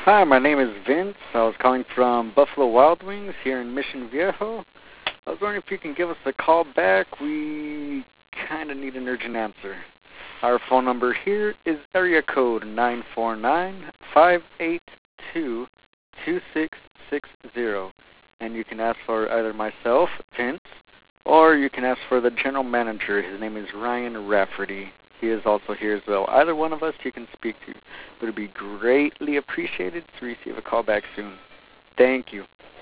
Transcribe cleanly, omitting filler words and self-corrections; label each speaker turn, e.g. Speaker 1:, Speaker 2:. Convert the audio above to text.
Speaker 1: Hi, my name is Vince. I was calling from Buffalo Wild Wings here in Mission Viejo. I was wondering if you can give us a call back. We kind of need an urgent answer. Our phone number here is area code 949-582-2660. And you can ask for either myself, Vince, or you can ask for the general manager. His name is Ryan Rafferty. He is also here as well. Either one of us you can speak to. It would be greatly appreciated to receive a call back soon. Thank you.